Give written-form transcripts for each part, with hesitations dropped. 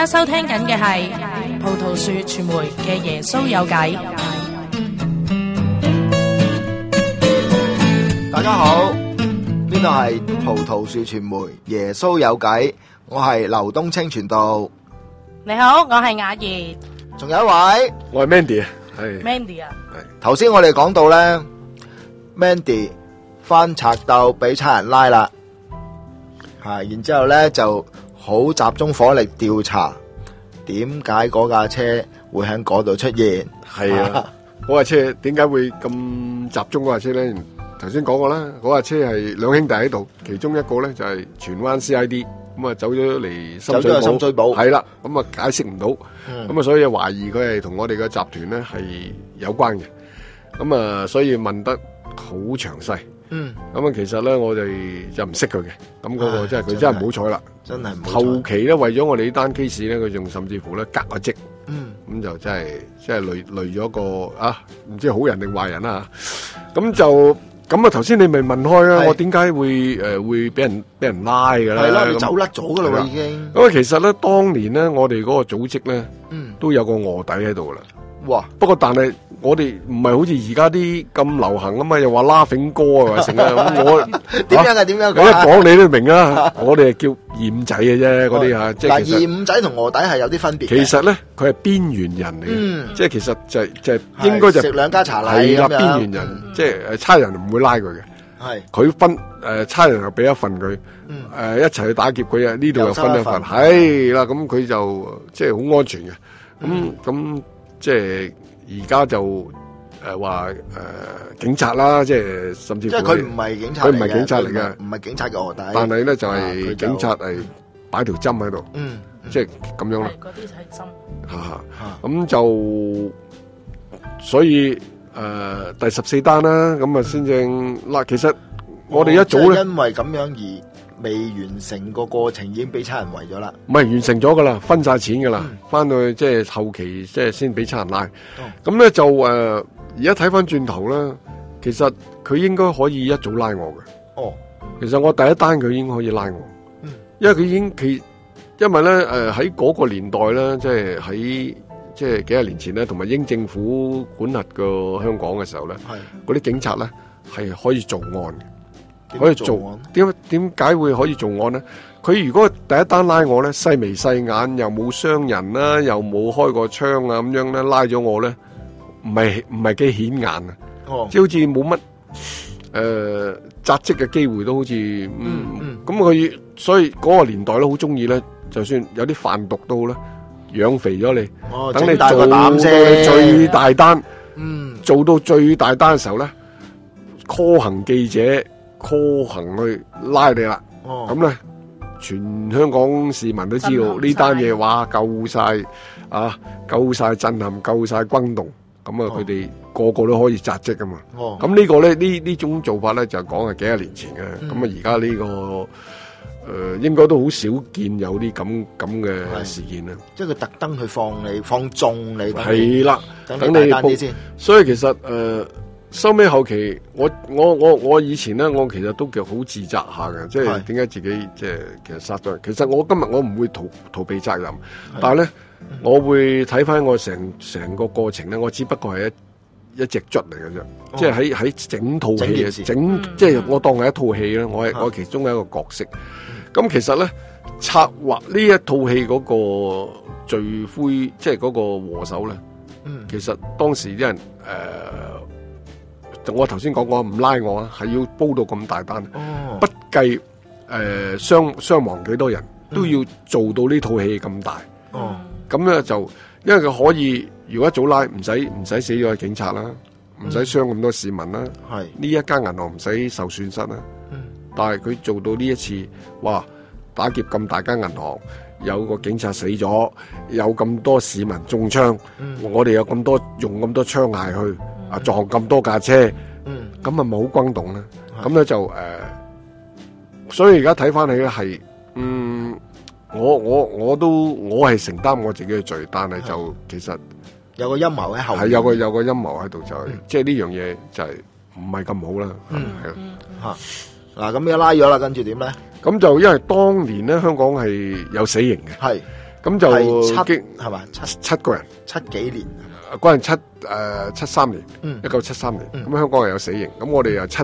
家收聽緊嘅係葡萄樹傳媒嘅耶穌有計。 大家好，呢度係葡萄樹傳媒耶穌有計，我係劉東清傳道。 你好，我係雅兒， 仲有一位， 我係 Mandy 啊，係 Mandy 啊。 頭先我哋講到咧 ，Mandy 翻賊竇俾差人拉啦，然之後咧就好集中火力調查，點解嗰架車會喺嗰度出現？ 係啊，嗰架車點解會咁集中嗰架車咧？頭先講過啦，嗰架車係兩兄弟喺度，其中一個咧就係荃灣 C.I.D， 咁啊走咗嚟深水埗，係啦，咁啊解釋唔到，咁啊所以懷疑佢係同我哋嘅集團咧係有關嘅，咁啊所以問得好詳細，咁啊其實咧我哋就唔識佢嘅，咁嗰個真係佢真係唔好彩啦， 真係唔好彩。 後期咧為咗我哋呢單 case 咧，佢仲甚至乎咧革咗職，咁就真係累咗個啊，唔知好人定壞人啦嚇，咁就。咁啊！頭先你咪問開啊，我點解會俾人拉嘅咧？ 係啦，你走甩咗噶啦喎，已經。 咁啊，其實咧，當年咧，我哋嗰個組織咧，都有個臥底喺度啦。哇！不過但係我哋唔係好似而家啲咁流行啊嘛，又話laughing歌啊，成啊！我點樣啊？點樣？ 我一講你都明啦。我哋係叫二五仔嘅啫，嗰啲嚇。即係二五仔同臥底係有啲分別。 其實咧，佢係邊緣人嚟嘅，即係其實就應該就食兩家茶禮係啦，邊緣人，即係差人唔會拉佢嘅。係佢分差人又俾一份佢，一齊去打劫佢啊！呢度又分一份，係啦，咁佢就即係好安全嘅。咁即係而家就話警察啦，即係甚至乎即係佢唔係警察， 佢唔係警察嚟嘅， 唔係警察嘅臥底。 但係咧就係警察係擺條針喺度，即係咁樣啦。 嗰啲係針。 咁就所以第14單啦，咁啊先正嗱。其實我哋一早咧， 因為咁樣而未完成個過程，已經俾差人圍咗啦。 唔係完成咗噶啦，分晒錢噶啦，翻到去即係後期即係先俾差人拉。咁咧就而家睇翻轉頭啦，其實佢應該可以一早拉我嘅。其實我第一單佢已經可以拉我，因為佢已經因為咧喺嗰個年代咧，即係喺即係幾廿年前咧，同埋英政府管轄個香港嘅時候咧，嗰啲警察咧係可以做案嘅，可以做。點解會可以做案咧？佢如果第一單拉我咧，細眉細眼，又冇傷人啦，又冇開過槍啊，咁樣咧拉咗我咧，唔係幾顯眼啊，即係好似冇乜扎職嘅機會都好似咁佢所以嗰個年代咧好中意咧，就算有啲販毒都好啦，養肥咗你，等你做到最大單，做到最大單嘅時候咧，call 行記者 call 行去拉你啦，咁咧全香港市民都知道呢單嘢，哇夠晒震撼，夠晒轟動，咁啊佢哋個個都可以扎職噶嘛，咁呢個咧呢種做法咧就講係幾廿年前嘅，咁啊而家呢個。應該都好少見有啲咁嘅事件啦。即係佢特登去放縱你。係啦，等你大單啲先。所以其實收尾後期，我以前咧，我其實都叫好自責下嘅，即係點解自己即係其實殺咗人。其實我今日我唔會逃避責任，但係咧我會睇翻我成個過程咧，我只不過係一隻卒嚟嘅啫，即係喺整套戲即係我當係一套戲咧，我其中嘅一個角色。咁其實咧策劃呢一套戲嗰個罪魁，即係嗰個禍首咧，其實當時啲人我頭先講過唔拉我啊，係要煲到咁大單，不計傷亡幾多人，都要做到呢套戲咁大。咁咧就因為佢可以。如果一早拉唔使死咗警察啦，唔使傷咁多市民啦，呢一間銀行唔使受損失啦。但係佢做到呢一次，哇！打劫咁大間銀行，有個警察死咗，有咁多市民中槍，我哋有咁多用咁多槍械去撞咁多架車，咁咪冇好轟動咧。咁咧就所以而家睇翻起咧係我係承擔我自己嘅罪，但係就其實。有個陰謀喺後面，係有個陰謀喺度，就係即係呢樣嘢就係唔係咁好啦。嗱咁而家拉咗啦，跟住點咧？咁就因為當年咧香港係有死刑嘅，係咁就係嘛七個人 ，7幾年嗰陣73年，1973年，咁香港係有死刑，咁我哋又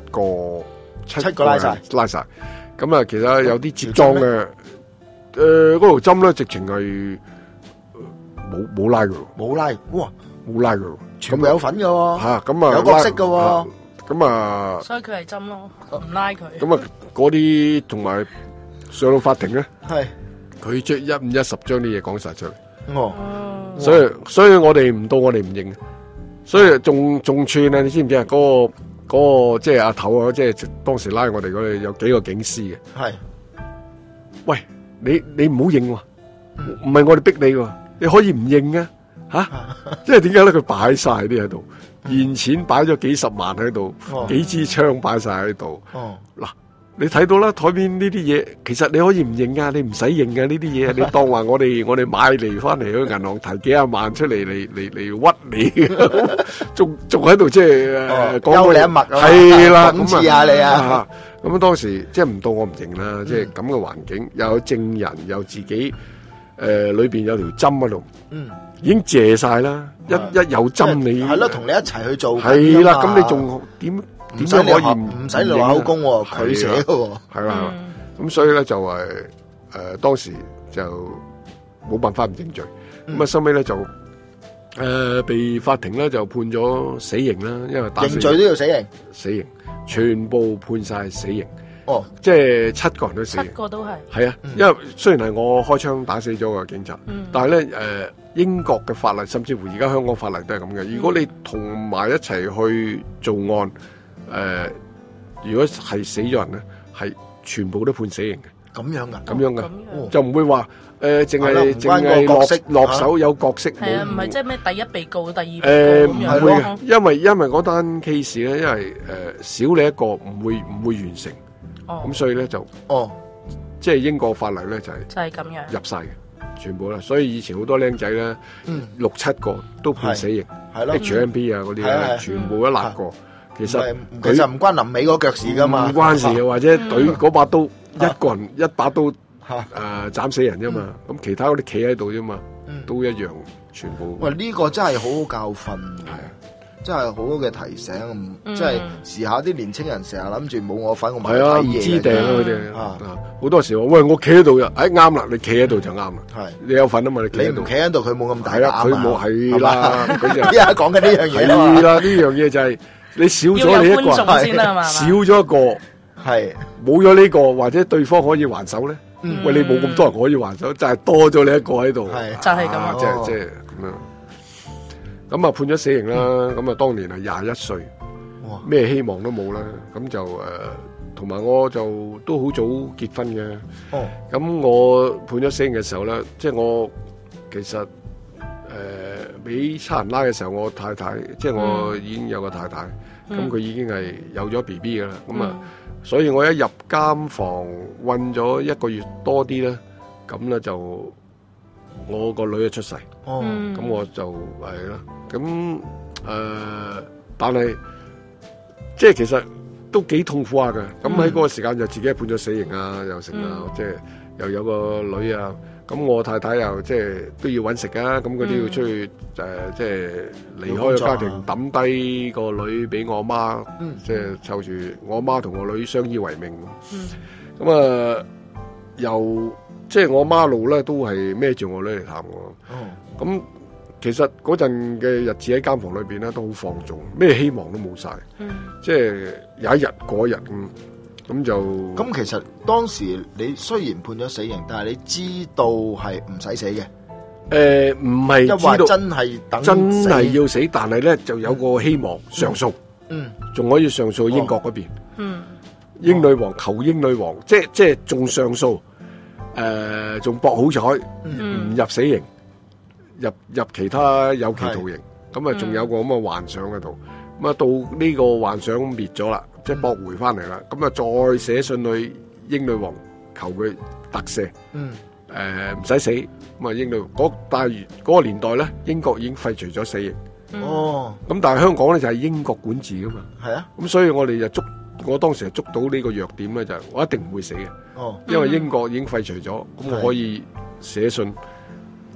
7個拉晒，咁啊，其實有啲接裝嘅，嗰條針咧直情係冇拉嘅， 冇拉，哇， 冇拉嘅， 全部有份嘅喎， 嚇，咁啊有角色嘅喎， 咁啊， 所以佢係針咯，唔拉佢。 咁啊，嗰啲同埋上到法庭咧， 係佢將1、5、10將啲嘢講晒出嚟，所以我哋唔到，我哋唔認，所以仲串啊！你知唔知啊？嗰個即係阿頭啊，即係當時拉我哋嗰度有幾個警司嘅。係，喂，你唔好認喎，唔係我哋逼你喎，你可以唔認啊，吓，即係點解咧？佢擺晒啲喺度，現錢擺咗幾十萬喺度，幾支槍擺晒喺度。嗱，你睇到啦，台面呢啲嘢，其實你可以唔認啊，你唔使認啊，呢啲嘢，你當話我哋買嚟翻嚟去銀行提幾廿萬出嚟嚟屈你，仲喺度即係講你一默啊， 係啦， 諷刺下你啊。 咁當時即係唔到我唔認啦，即係咁嘅環境，又有證人，又自己裏邊有條針喺度，已經謝晒啦，一有針你係咯，同你一齊去做係啦，咁你仲點樣可以唔使你話口供喎？佢寫嘅喎， 係啦，咁所以咧就當時就冇辦法唔認罪，咁啊收尾咧就被法庭咧就判咗死刑啦，因為認罪都要死刑， 全部判晒死刑。哦，即係7個人都死刑，7 個都係。 係啊，因為雖然係我開槍打死咗個警察，但係咧英國嘅法例，甚至乎而家香港法例都係咁嘅。如果你同埋一齊去做案，如果係死咗人咧，係全部都判死刑嘅。 咁樣噶？ 咁樣噶，就唔會話淨係落手有角色。 係啊，唔係即係咩第一被告、第二被告咁樣。 唔會嘅，因為嗰單 case 咧，因為少你一個唔會完成。咁所以咧就即係英國法例咧就係咁樣入晒嘅，全部啦。所以以前好多僆仔咧，6、7個都判死刑，係咯 HMP 啊嗰啲咧，全部一揦過。其實唔關臨尾嗰腳事噶嘛， 唔關事嘅，或者懟嗰把刀，一個人一把刀斬死人啫嘛。咁其他嗰啲企喺度啫嘛，都一樣，全部。 喂，呢個真係好好教訓，係啊。真係好好嘅提醒，即係時下啲年青人成日諗住冇我份，我唔睇嘢， 唔知定佢哋好多時話喂，我企喺度嘅，啱啦，你企喺度就啱啦，係你有份啊嘛，你唔企喺度，佢冇咁大啦，佢冇係啦，佢就依家講緊呢樣嘢係啦，呢樣嘢就係你少咗你一個，少咗一個係冇咗呢個，或者對方可以還手咧，喂，你冇咁多人可以還手，就係多咗你一個喺度， 就係咁， 即係咁樣。咁啊判咗死刑啦，咁啊當年係21歲，咩希望都冇啦。咁就同埋我就都好早結婚嘅。咁我判咗死刑嘅時候咧，即係我其實俾差人拉嘅時候，我太太即係我已經有個太太，咁佢已經係有咗 BB 噶啦。咁啊，所以我一入監房韞咗1個月多啲咧，咁咧就我個女就出世。咁我就係啦。咁但係即係其實都幾痛苦下㗎。咁喺嗰個時間就自己判咗死刑啊，又成啊，即係又有個女啊。咁我太太又即係都要搵食啊。咁佢都要出去即係離開個家庭，抌低個女俾我媽，即係湊住我媽同個女相依為命。咁啊，又即係我媽路咧都係孭住我女嚟探我。咁其實嗰陣嘅日子喺監房裏邊咧都好放縱，咩希望都冇晒，即係有一日過一日咁就。咁其實當時你雖然判咗死刑，但係你知道係唔使死嘅。 唔係知道真係等真係要死，但係咧就有個希望上訴，仲可以上訴英國嗰邊，英女王求英女王，即係仲上訴，仲搏好彩，唔入死刑。入其他有期徒刑，咁啊仲有個咁嘅幻想喺度，咁啊到呢個幻想滅咗啦，即係駁回翻嚟啦，咁啊再寫信去英女王求佢特赦，唔使死，咁啊英女王但係嗰個年代咧，英國已經廢除咗死刑，咁但係香港咧就係英國管治噶嘛，係啊，咁所以我哋就我當時係捉到呢個弱點咧，就係我一定唔會死嘅，因為英國已經廢除咗，咁我可以寫信。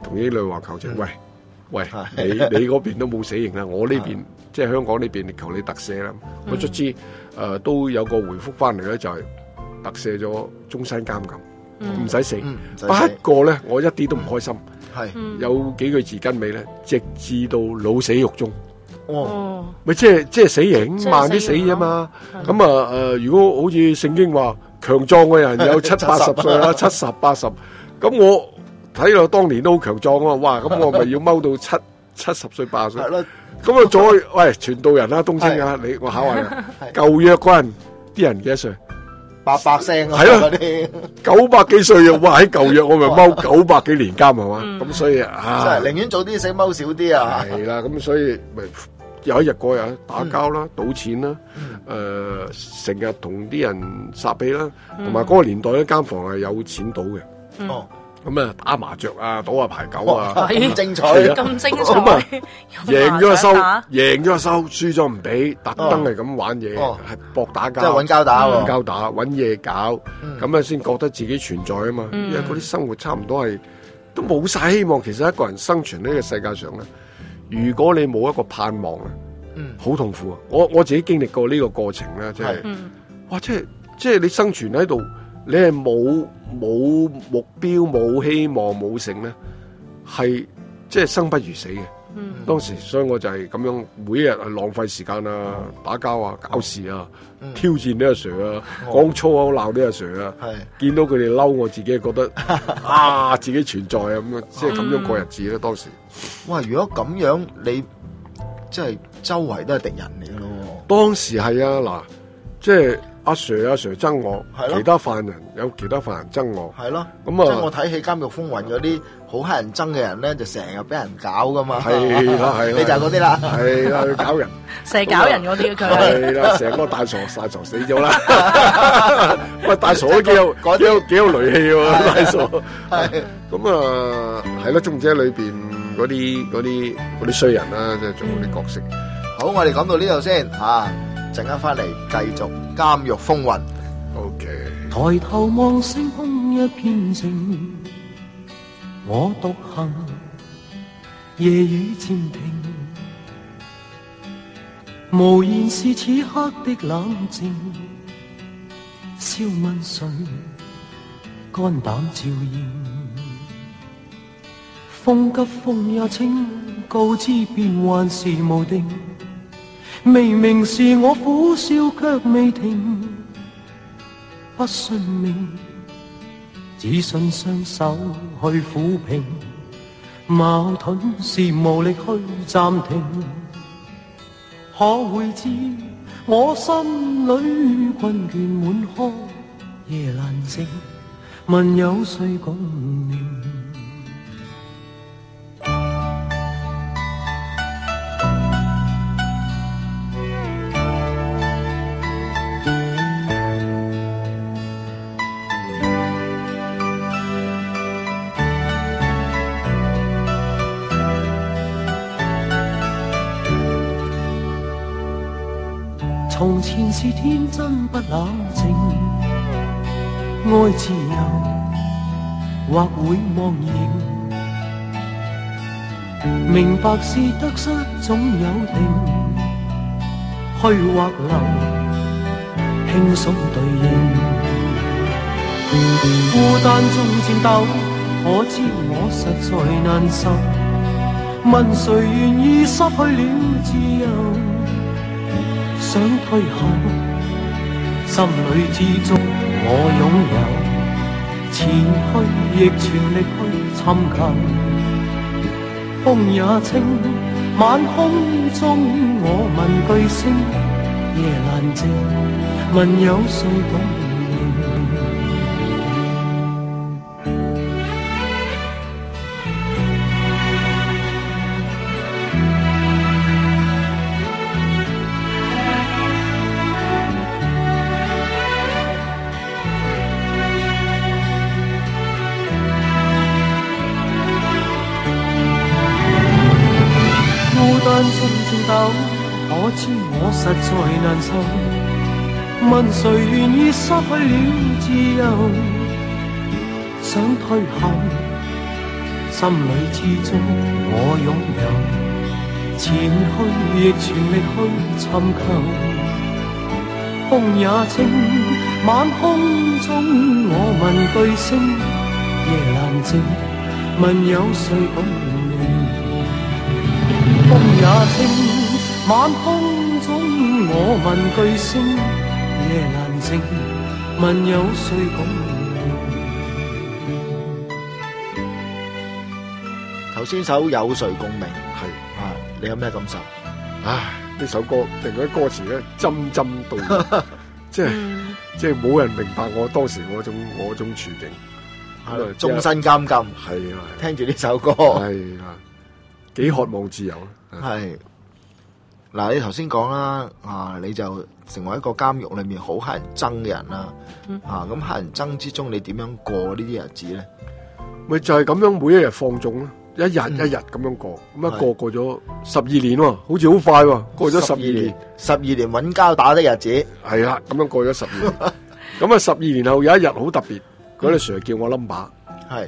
同英女王求情，喂，你嗰邊都冇死刑啦，我呢邊即係香港呢邊求你特赦啦。我卒之都有個回覆翻嚟咧，就係特赦咗終身監禁，唔使死。不過咧，我一啲都唔開心。有幾句字跟尾咧，直至到老死獄中。咪即係死刑，慢啲死啫嘛。咁如果好似聖經話強壯嘅人有70-80歲啦，70-80，咁我睇落當年都好強壯啊！哇，咁我咪要踎到70歲80歲。咁啊，再傳道人啦，東升啊，我考下你，舊約嗰陣啲人幾多歲 ？800聲啊！ 係咯，900幾歲啊！哇，喺舊約我咪踎900幾年監係嘛？咁所以真係寧願早啲死，踎少啲啊！ 係啦，咁所以咪有一日過日打交啦，賭錢啦，成日同啲人撒氣啦，同埋嗰個年代咧，間房係有錢賭嘅。咁啊，打麻雀啊，賭下牌九啊， 咁精彩， 咁精彩。 咁啊，贏咗就收，贏咗就收，輸咗唔俾，特登係咁玩嘢，係搏打交， 即係揾交打， 揾交打，揾嘢搞，咁啊先覺得自己存在啊嘛。因為嗰啲生活差唔多係都冇晒希望。其實一個人生存喺呢個世界上咧，如果你冇一個盼望啊，好痛苦啊！我自己經歷過呢個過程咧，即係，哇！即係你生存喺度。你係冇目標、冇希望、冇成咧，係即係生不如死嘅。當時所以我就係咁樣，每一日係浪費時間啊，打交啊，搞事啊，挑戰呢阿 Sir 啊，講粗口鬧呢阿 Sir 啊，見到佢哋嬲，我自己覺得自己存在啊咁樣，即係咁樣過日子咧。當時， 哇！如果咁樣，你即係周圍都係敵人嚟嘅咯。 當時係啊，嗱，即係。阿 Sir 憎我，其他犯人有其他犯人憎我， 係咯。 咁啊， 即係我睇戲《監獄風雲》嗰啲好乞人憎嘅人咧，就成日俾人搞噶嘛。 係啦， 你就係嗰啲啦。 係啦，去搞人， 成日搞人嗰啲佢。 係啦，成個大傻死咗啦。喂，大傻都幾有戾氣喎，大傻。係。咁啊，係咯，終者裏邊嗰啲衰人啦，即係做嗰啲角色。 好，我哋講到呢度先嚇。陣間翻嚟繼續監獄風雲。 OK。 抬頭望星空一片靜，我獨行，夜雨漸停，無言是此刻的冷靜。笑問誰，肝膽照應。風急風也清，告知變幻是無定。明明是我苦笑卻未停，不信命，只信雙手去撫平。矛盾是無力去暫停，可會知我心裏困倦滿腔，夜闌靜，問有誰共鳴？從前是天真不冷靜，愛自由或會忘形，明白是得失總有定，虛或流輕鬆對應，孤單中戰鬥，可知我實在難受，問誰願意失去了自由？想退後，心裏知足我擁有，前去亦全力去尋求。風也清，晚空中我問句星，夜闌靜，問有誰懂？可知我實在難受，問誰願意失去了自由？想退後，心心裏始終我擁有，前去亦全力去尋求。風也清，晚空中我問句聲，夜闌靜，問有誰共鳴？風也清，晚空中我問句聲，夜闌靜，問有誰共鳴？ 頭先首有誰共鳴係你有咩感受？ 唉，呢首歌另外啲歌詞咧針針到，即係冇人明白我當時嗰種處境， 係終身監禁。 係啊， 聽住呢首歌， 係啊，幾渴望自由啊！ 係嗱，你頭先講啦，你就成為一個監獄裏面好乞人憎嘅人啦，咁乞人憎之中，你點樣過呢啲日子咧？ 咪就係咁樣，每一日放縱咯。一日一日咁樣過，咁過咗12年喎，好似好快喎，過咗12年 ，12年揾交打的日子， 係啦，咁樣過咗12年，咁啊12年後有一日好特別，嗰啲 Sir 叫我 number， 係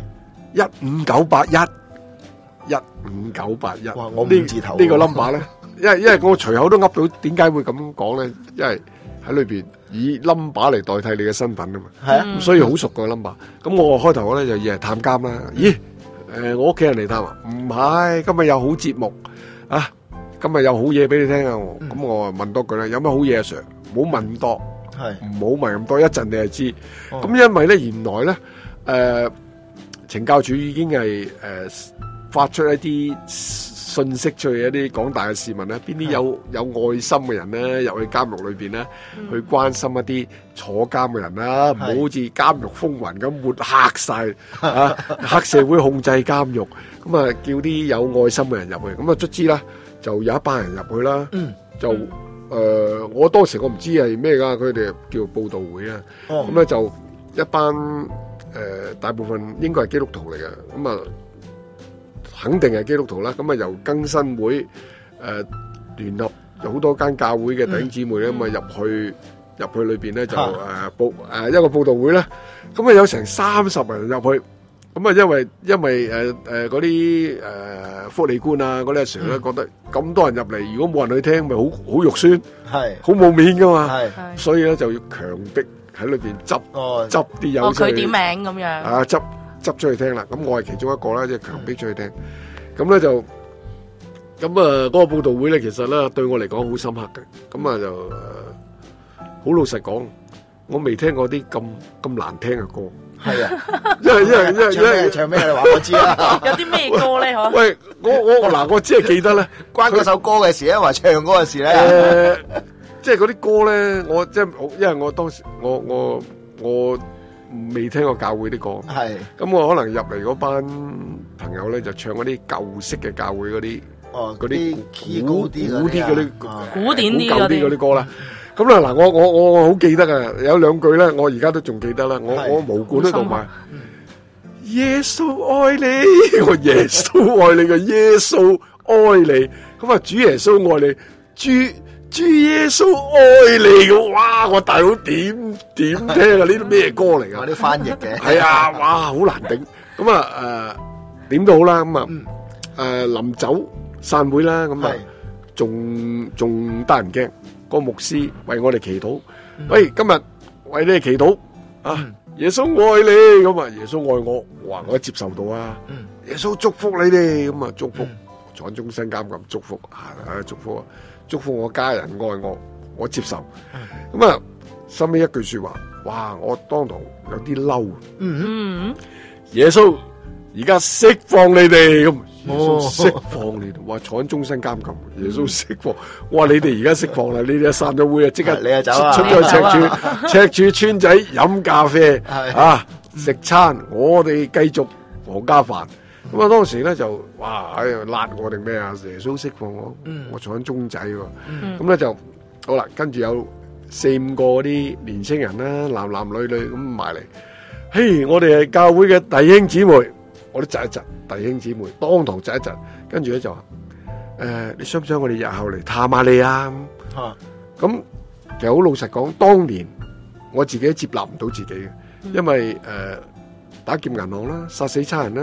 15981，15981， 哇，我5字頭呢個 number 咧，因為我隨口都噏到，點解會咁講咧？因為喺裏邊以 number 嚟代替你嘅身份啊嘛，係啊，咁所以好熟個 number，咁我開頭咧就以為探監啦，咦？我屋企人嚟探啊，唔係，今日有好節目啊，今日有好嘢俾你聽啊，咁我問多句啦，有咩好嘢啊 Sir？ 唔好問多，係唔好問咁多，一陣你就知。咁因為咧，原來咧，懲教署已經係發出一啲信息出去，一啲廣大嘅市民咧，邊啲有愛心嘅人咧，入去監獄裏邊咧，去關心一啲坐監嘅人啦，唔好好似監獄風雲咁抹黑晒啊，黑社會控制監獄，咁啊叫啲有愛心嘅人入去，咁啊卒之啦，就有一班人入去啦，就我當時我唔知係咩噶，佢哋叫佈道會啊，咁咧就一班大部分應該係基督徒嚟嘅，咁啊。肯定係基督徒啦，咁啊由更新會聯合有好多間教會嘅弟兄姊妹咧，咁啊入去裏邊咧就一個佈道會啦，咁啊有成30人入去，咁啊因為嗰啲福利官啊嗰啲阿 Sir 咧覺得咁多人入嚟，如果冇人去聽，咪好肉酸，係好冇面噶嘛，係，所以咧就要強迫喺裏邊執啲友出去， 佢點名咁樣啊執出去聽啦，咁我係其中一個啦，即係強迫出去聽，咁咧就咁嗰個佈道會咧，其實咧對我嚟講好深刻嘅，咁啊就好老實講，我未聽過啲咁難聽嘅歌，係啊，因為唱咩你話我知啦， 有啲咩歌咧？嗬， 喂，我只係記得咧， 關嗰首歌嘅事咧，話唱嗰陣時咧， 即係嗰啲歌咧，我即係因為我當時我未聽過教會啲歌，係咁我可能入嚟嗰班朋友咧就唱嗰啲舊式嘅教會嗰啲，嗰啲古典啲嗰啲歌啦。咁啦嗱，我好記得啊，有兩句咧，我而家都仲記得啦，我毛管都讀埋。耶穌愛你，我耶穌愛你嘅耶穌愛你，咁啊主耶穌愛你，主耶穌愛你嘅，哇！我大佬點聽啊？呢啲咩歌嚟噶？ 我啲翻譯嘅係啊，哇，好難頂。咁啊點都好啦，咁啊臨走散會啦，咁啊仲得人驚。個牧師為我哋祈禱，喂，今日為你哋祈禱啊！耶穌愛你，咁啊，耶穌愛我，哇！我接受到啊！耶穌祝福你哋，咁啊祝福，坐終身監禁祝福，祝福啊！祝福我家人愛我，我接受。咁啊，收尾一句說話，哇！我當堂有啲嬲。耶穌而家釋放你哋，咁耶穌釋放你哋，哇！坐緊終身監禁，耶穌釋放，哇！你哋而家釋放啦，你哋一散咗會啊，即刻你就走啊， 出咗赤柱村仔飲咖啡啊，食餐，我哋繼續皇家飯。咁啊，當時咧就哇，辣我定咩啊？耶穌釋放我，我坐緊鐘仔喎。咁咧就好啦，跟住有4-5個嗰啲年青人啦，男女咁埋嚟。嘿，我哋係教會嘅弟兄姊妹，我都窒一窒，弟兄姊妹當堂窒一窒。跟住咧就話你想唔想我哋日後嚟探下你啊？咁其實好老實講，當年我自己接納唔到自己嘅，因為打劫銀行啦，殺死差人啦。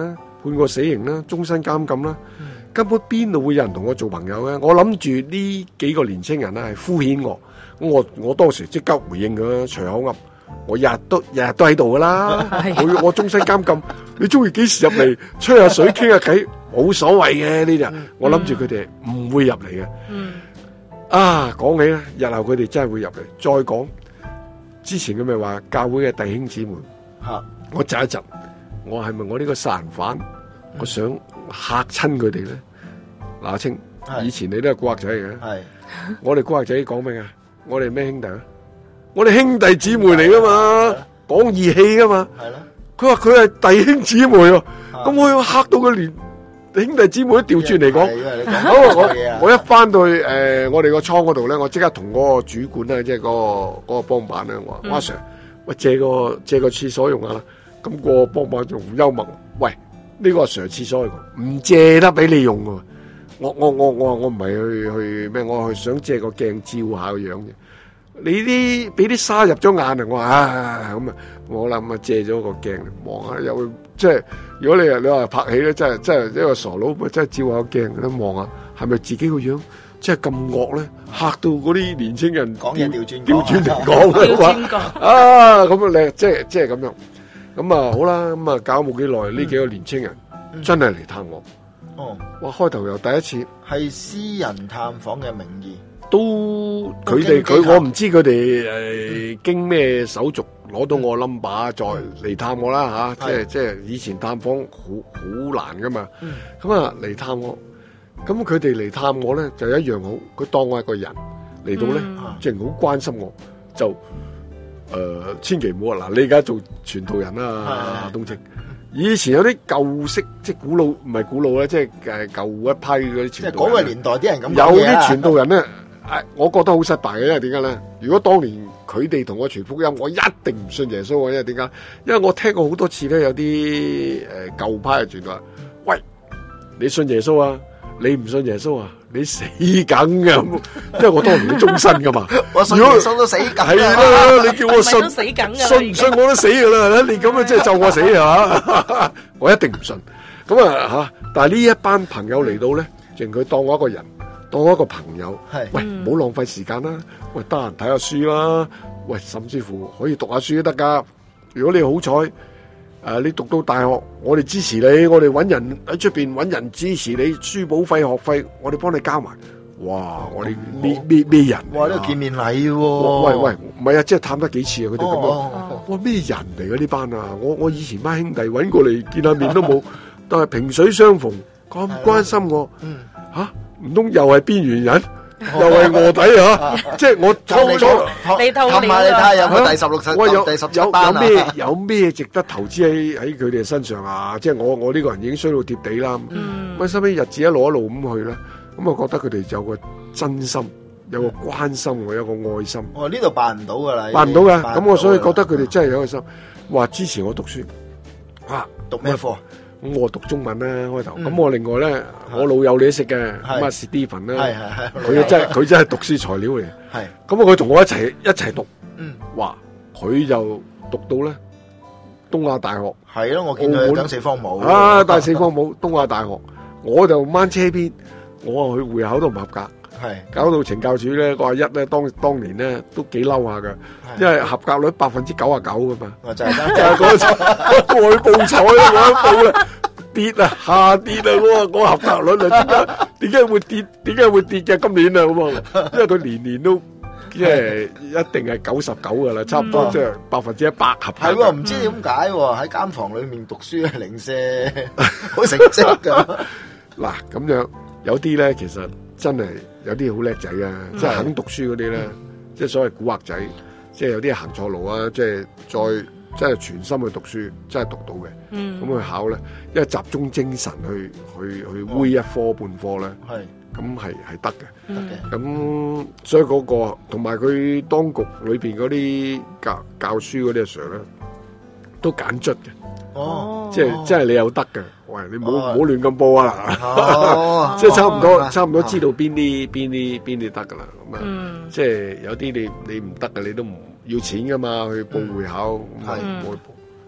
判過死刑啦，終身監禁啦，根本邊度會有人同我做朋友嘅？我諗住呢幾個年青人咧係敷衍我，我當時即刻回應佢，隨口噏，我日日都喺度噶啦，我終身監禁，你中意幾時入嚟吹下水傾下偈，冇所謂嘅呢啲，我諗住佢哋唔會入嚟嘅。啊，講起咧，日後佢哋真係會入嚟。再講之前佢咪話教會嘅弟兄姊妹，我窒一窒，我係咪我呢個殺人犯？我想嚇親佢哋咧。嗱，阿清，以前你都係古惑仔嚟嘅，我哋古惑仔講咩啊？我哋咩兄弟啊？我哋兄弟姊妹嚟噶嘛，講義氣噶嘛。佢話佢係弟兄姊妹喎，咁我要嚇到佢連兄弟姊妹都調轉嚟講。我一翻到去我哋個倉嗰度咧，我即刻同嗰個主管咧，即係嗰個幫辦咧，我話阿 Sir，喂，借個廁所用下啦。咁個幫辦仲幽默，喂，呢個阿 Sir 廁所嚟講，唔借得俾你用喎。我唔係去咩？我係想借個鏡照下個樣啫。你啲俾啲沙入咗眼啊！我話咁啊，我諗啊借咗個鏡嚟望下，又即係如果你話拍戲咧，真係一個傻佬，咪真係照下個鏡咧望下，係咪自己個樣即係咁惡咧？嚇到嗰啲年青人講嘢調轉嚟講啊！咁啊，你即係咁樣。咁啊好啦，咁啊搞冇幾耐，呢幾個年青人真係嚟探我。哇！開頭又第一次係私人探訪嘅名義， 都佢我唔知佢哋經咩手續攞到我 number 再嚟探我啦吓，即係以前探訪好難噶嘛。咁啊嚟探我，咁佢哋嚟探我咧就一樣好，佢當我係個人嚟到咧，即係好關心我，就千祈唔好嗱，你而家做傳道人啦，東正。以前有啲舊式即係古老，唔係古老咧，即係舊一批嗰啲傳道人。即係嗰個年代啲人咁講嘢。有啲傳道人咧，我覺得好失敗嘅，因為點解咧？如果當年佢哋同我傳福音，我一定唔信耶穌嘅，因為點解？因為我聽過好多次咧，有啲舊派嘅傳道人，喂，你信耶穌啊？你唔信耶穌啊？你死梗噶，因為我當年都終身噶嘛。 我信耶穌都死梗。係啦，你叫我信， 死梗信唔信我都死噶啦。你咁啊，即係咒我死啊！我一定唔信。咁啊吓，但係呢一班朋友嚟到咧，淨佢當我一個人，當我一個朋友。係，喂，唔好浪費時間啦。喂，得閒睇下書啦。喂，甚至乎可以讀下書都得噶。如果你好彩。你讀到大學，我哋支持你，我哋揾人喺出邊揾人支持你，書簿費、學費，我哋幫你交埋。哇！我哋咩人？ 哇！呢個見面禮喎。 喂，唔係啊，即係探得幾次啊？佢哋咁樣。哇！咩人嚟㗎呢班啊？我以前班兄弟揾過嚟見下面都冇，但係萍水相逢，咁關心我。嚇，唔通又係邊緣人？又係臥底啊！即係我你偷下你睇下有冇第17班啊？ 有咩值得投資喺佢哋身上啊？即係我呢個人已經衰到貼地啦。咁收尾日子一路咁去咧，咁我覺得佢哋有個真心，有個關心，有個愛心。 呢度辦唔到噶啦， 辦唔到噶。咁我所以覺得佢哋真係有個心，話支持我讀書。 讀咩科？ 咁我讀中文啦開頭，咁我另外咧，我老友你都識嘅，咁啊 Stephen 咧，佢真係讀書材料嚟，咁佢同我一齊讀，哇，佢就讀到咧東亞大學， 係咯，我見佢講四方帽， 帶四方帽，東亞大學，我就掹車邊，我去會考都唔合格。搞到懲教署咧，個阿一咧，當年咧都幾嬲下噶，因為合格率99%噶嘛，就係嗰次我去報彩啦，我一報咧跌啊，下跌啊，我合格率啊，點解會跌？點解會跌嘅？今年啊，咁啊，因為佢年年都即係一定係99噶啦，差唔多即係100%合格。 係喎，唔知點解喎？喺間房裏面讀書係零舍好成績噶。 嗱，咁樣有啲咧，其實真係。有啲好叻仔啊，即係肯讀書嗰啲咧，即係所謂古惑仔，即係有啲行錯路啊，即係即係全心去讀書，真係讀到嘅。咁去考咧，因為集中精神去煨一科半科咧，咁係得嘅。咁所以嗰個同埋佢當局裏邊嗰啲教書嗰啲阿 Sir 咧，都揀卒嘅。即係你有得嘅。喂，你唔好亂咁報啊！即係差唔多知道邊啲得噶啦，咁啊，即係有啲你唔得嘅，你都唔要錢噶嘛，去報會考，咁唔好去報，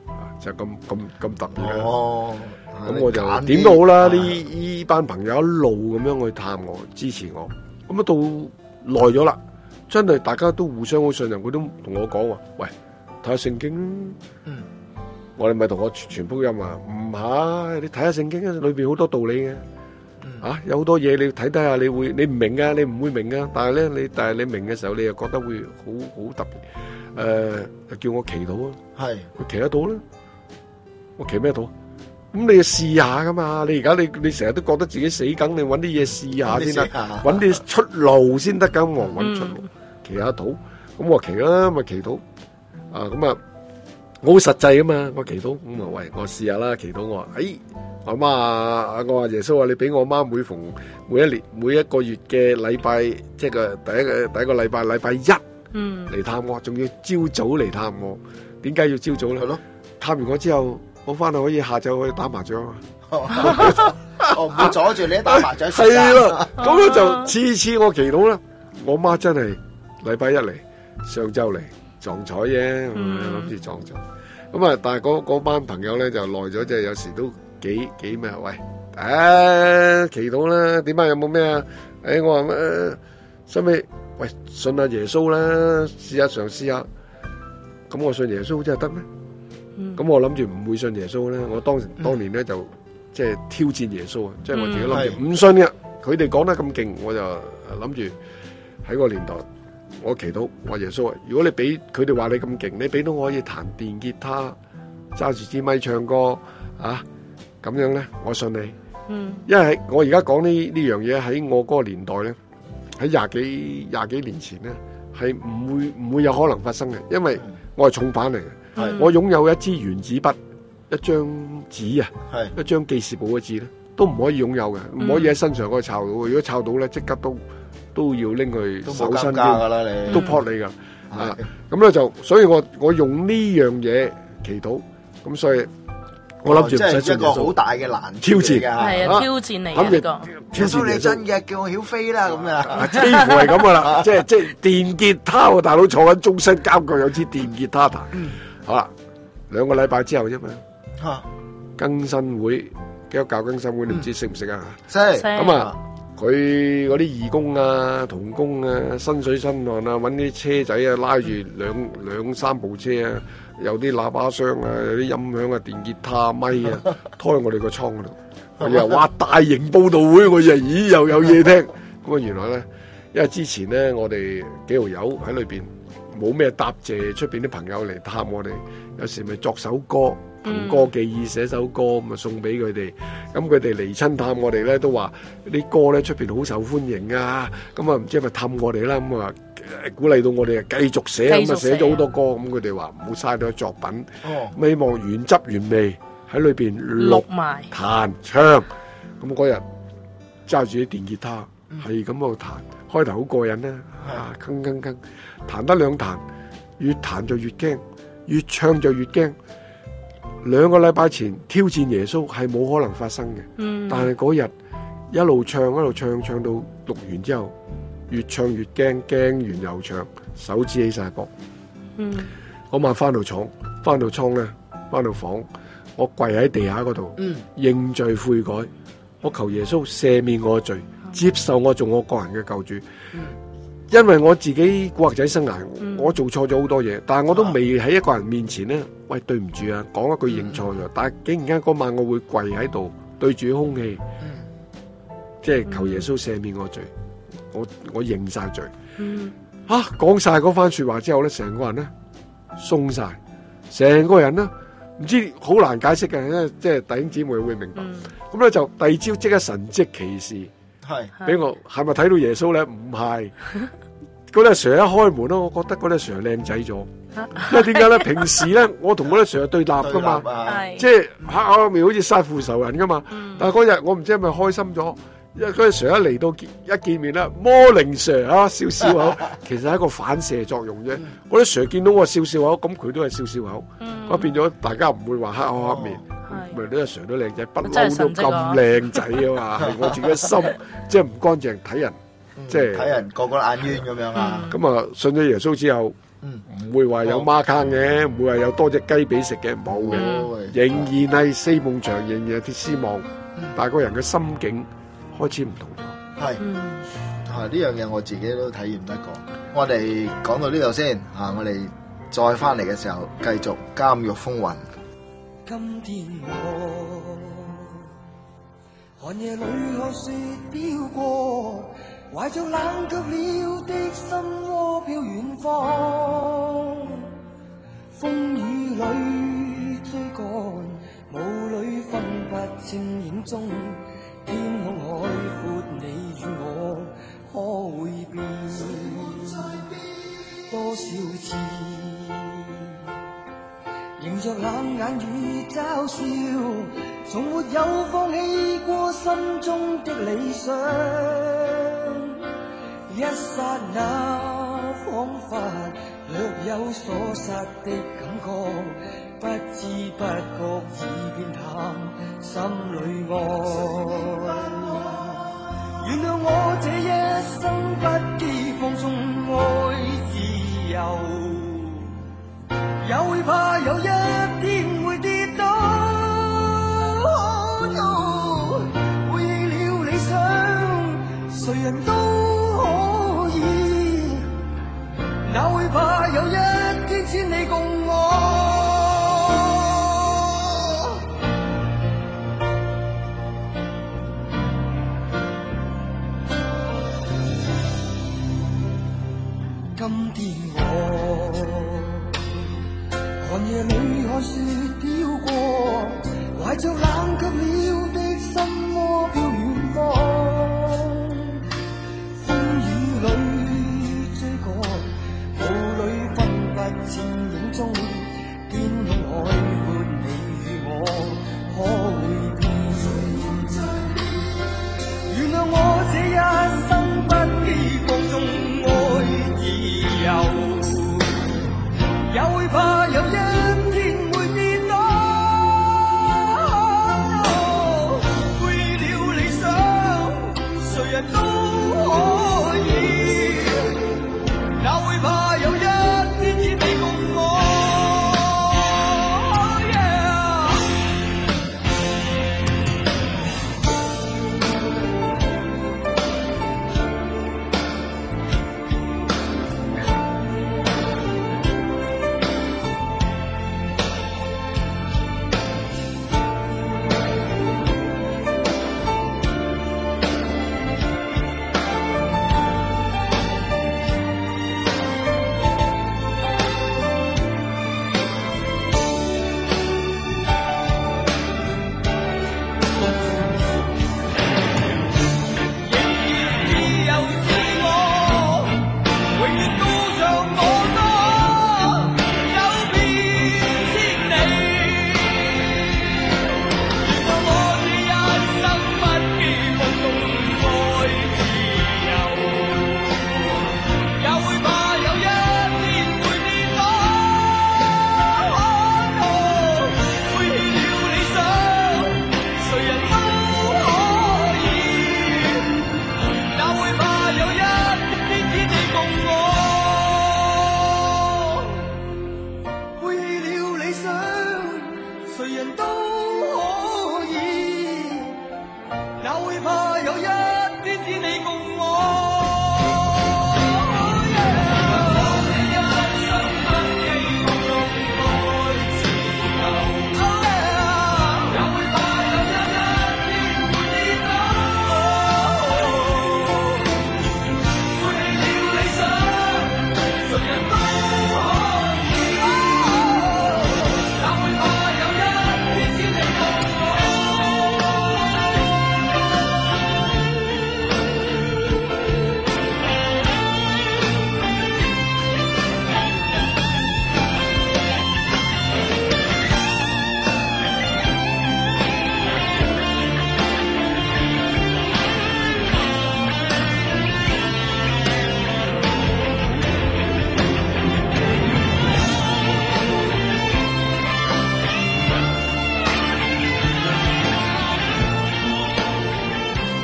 就咁特別啦。 哦， 咁我就點都好啦，呢班朋友一路咁樣去探我，支持我。咁到耐咗啦，真係大家都互相好信任，佢都同我講話，喂，睇下聖經。我哋咪同我傳福音啊？唔係，你睇下聖經啊，裏邊好多道理嘅。有好多嘢你睇下，你唔明啊，你唔會明啊。但係你明嘅時候，你又覺得會好特別。叫我祈禱啊，係，佢祈得到啦。我祈咩到？咁你要試下噶嘛？你而家你成日都覺得自己死梗，你搵啲嘢試下先得，搵啲出路先得噶。我搵出路，祈下禱。咁我祈啦，咪祈禱。咁啊，我好實際噶嘛，我祈禱。咁啊，喂，我試下啦，祈禱。我話，阿媽，我話耶穌啊，你俾我媽每一年每一個月嘅禮拜，即係個第一個禮拜一嚟探我，仲要朝早嚟探我。點解要朝早咧？係咯，探完我之後，我翻去可以下晝去打麻將啊。 唔會阻住你打麻將。 係啦，咁咧就次次我祈禱啦。我媽真係禮拜一嚟，上晝嚟撞彩啫，諗住撞彩。咁啊，但係嗰班朋友咧就耐咗，即係有時都幾咩？喂，祈禱啦，點解有冇咩啊？我話收尾，喂，信下耶穌啦，試下嘗試下。咁我信耶穌真係得咩？咁我諗住唔會信耶穌咧。我當年咧就即係挑戰耶穌啊！即係我自己諗住唔信嘅。佢哋講得咁勁，我就諗住喺個年代，我祈禱話耶穌啊！如果你俾佢哋話你咁勁，你俾到我可以彈電吉他，揸住支咪唱歌啊！咁樣咧，我信你。因為我而家講呢樣嘢喺我嗰個年代咧，喺廿幾年前咧，係唔會有可能發生嘅，因為我係重犯嚟嘅。我擁有一支原子筆、一張紙啊，一張記事簿嘅紙咧，都唔可以擁有嘅，唔可以喺身上嗰度抄到。如果抄到咧，即刻都要拎去搜身兼，都撲你噶。咁咧就，所以我用呢樣嘢祈禱，咁所以我諗住即係一個好大嘅難挑戰， 係啊，挑戰嚟嘅呢個。 耶穌你真嘅，叫我曉飛啦咁啊！ 幾乎係咁噶啦，即係電吉他喎，大佬坐緊中西交腳有支電吉他彈。好啦，2個禮拜之後啫嘛。更新會，基督教更新會，你唔知識唔識啊？ 識。 咁啊，佢嗰啲義工啊、同工啊、身水身汗啊，搵啲車仔啊，拉住兩三部車啊，有啲喇叭箱啊，有啲音響啊、電吉他咪啊，拖去我哋個倉嗰度。佢又話大型佈道會，我又咦又有嘢聽。咁啊，原來咧，因為之前咧，我哋幾條友喺裏邊冇咩答謝，出邊啲朋友嚟探我哋，有時咪作首歌，憑歌寄意寫首歌咁啊送俾佢哋。咁佢哋嚟親探我哋咧，都話啲歌咧出邊好受歡迎啊。咁啊唔知係咪氹我哋啦？咁啊鼓勵到我哋啊繼續寫，咁啊寫咗好多歌。咁佢哋話唔好嘥咗作品，希望原汁原味喺裏邊錄埋彈唱。咁嗰日揸住啲電吉他，係咁喺度彈，開頭好過癮啦，鏗鏗鏗，彈得2彈，越彈就越驚，越唱就越驚。2個禮拜前挑戰耶穌係冇可能發生嘅，但係嗰日一路唱，唱到錄完之後，越唱越驚，驚完又唱，手指起晒膊。嗰晚翻到廠咧，翻到房，我跪喺地下嗰度，認罪悔改，我求耶穌赦免我嘅罪，接受我做我個人嘅救主。因為我自己古惑仔生涯，我做錯咗好多嘢，但係我都未喺一個人面前咧，喂，對唔住啊，講一句認錯咗。但係竟然間嗰晚我會跪喺度對住空氣，即係求耶穌赦免我罪，我認晒罪。講晒嗰番說話之後咧，成個人咧鬆晒，成個人咧唔知好難解釋嘅，因為即係弟兄姊妹會明白。咁咧就第二朝即刻神蹟奇事。係俾我係咪睇到耶穌咧？唔係，嗰啲阿 Sir 一開門咯，我覺得嗰啲阿 Sir 靚仔咗。因為點解咧？平時咧，我同嗰啲阿 Sir 對立噶嘛，即係黑口面好似殺父仇人噶嘛。但係嗰日我唔知係咪開心咗，因為嗰啲阿 Sir 一嚟到一見面啦，Morning Sir 啊，笑笑口，其實係一個反射作用啫。嗰啲 Sir 見到我笑笑口，咁佢都係笑笑口，咁變咗大家唔會話黑口黑面。咪啲阿 Sir 都靚仔，不嬲都咁靚仔啊嘛！係我自己嘅心，即係唔乾淨，睇人，即係睇人個個眼冤咁樣啊！ 咁啊，信咗耶穌之後， 唔會話有孖坑嘅，唔會話有多隻雞俾食嘅，冇嘅，仍然係四夢場，仍然係鐵絲網，但係個人嘅心境開始唔同咗。 係，呢樣嘢我自己都體驗得過。我哋講到呢度先，我哋再翻嚟嘅時候繼續監獄風雲。 今天我寒夜裏看雪飄過，懷着冷卻了的心窩飄遠方，風雨裏追趕，霧裏分不清影蹤，天空海闊，你與我可會變？多少次迎着冷眼與嘲笑，從沒有放棄過心中的理想。一剎那彷彿略有所失的感覺，不知不覺已變淡心裏愛。原諒我這一生不羈放縱愛自由，也會怕有一天會跌倒。背棄了理想，誰人都可以，哪會怕有一天千里共我。今天我寒夜裏看雪飄過，懷着冷卻了的心窩飄遠方，風雨裏追趕，霧裏分不清影蹤，天空海闊，你與我可會變？原諒我這一生不羈放縱愛自由，也會怕有一天會跌倒。背棄了理想，誰人都可以，哪會怕有一天只你共我。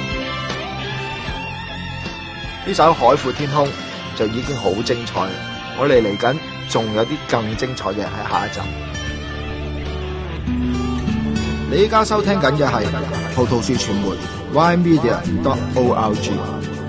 呢首《海闊天空》就已經好精彩， 我哋嚟緊仲有啲更精彩嘅喺下一集。你依家收聽緊嘅係葡萄樹傳媒 ymedia.org。